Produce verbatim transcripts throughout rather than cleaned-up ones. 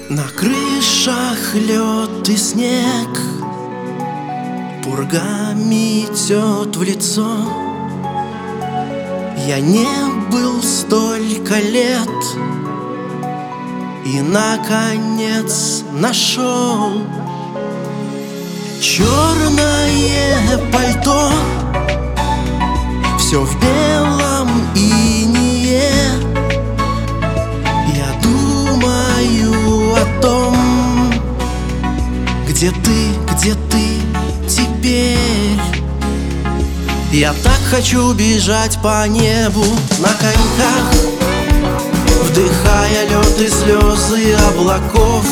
На крышах лед и снег, пурга метет в лицо. Я не был столько лет и, наконец, нашел черное пальто, все в белом инее. Я думаю о том, где ты, где ты теперь. Я так хочу бежать по небу на коньках, вдыхая лед и слезы облаков,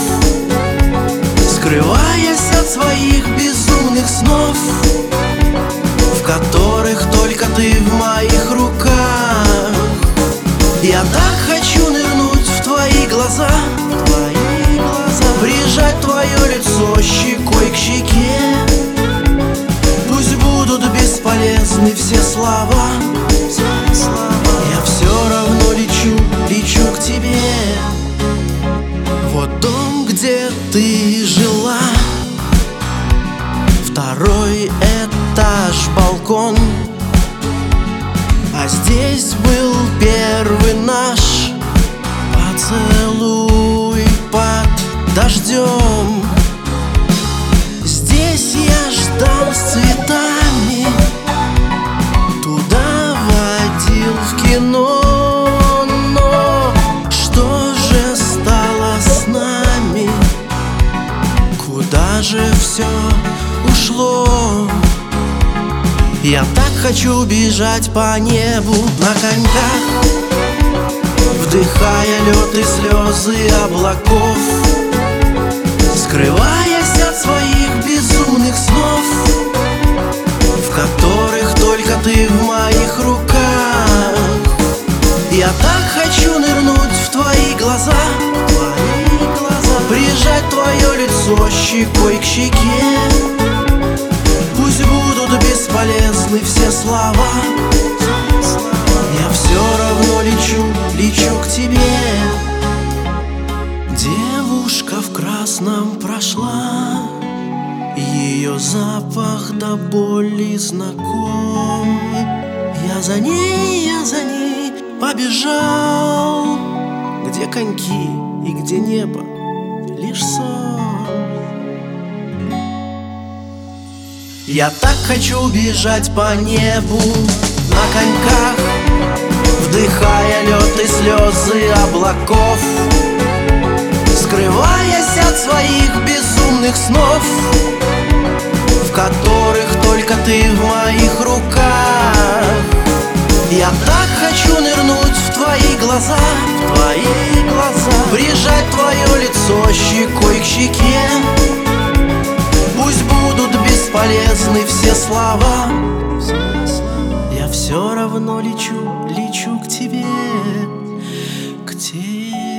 скрываясь от своих безумных снов, в которых только ты в моих руках. Я так хочу нырнуть в твои глаза, в твои глаза, прижать твое лицо щекой к щеке. Пусть будут бесполезны все слова, все слова. Я все равно лечу, лечу к тебе. Вот дом, где ты жила, второй этаж, балкон, а здесь был первый наш поцелуй под дождем. Здесь я ждал с цветами, туда водил в кино. Но что же стало с нами? Куда же все ушло? Я так хочу бежать по небу на коньках, вдыхая лед и слезы облаков, скрываясь от своих безумных снов, в которых только ты в моих руках. Я так хочу нырнуть в твои глаза, твои глаза, прижать твое лицо щекой к щеке. Пусть будут бесполезны все слова, я все равно лечу, лечу к тебе. Девушка в красном прошла, ее запах до боли знаком. Я за ней, я за ней побежал. Где коньки и где небо, лишь сон. Я так хочу бежать по небу на коньках, вдыхая лед и слезы облаков, скрываясь от своих безумных снов, в которых только ты в моих руках. Я так хочу нырнуть в твои глаза, в твои глаза, прижать твое лицо щекой к щеке. Пусть будут бесполезны все слова, я все равно лечу, лечу к тебе, к тебе.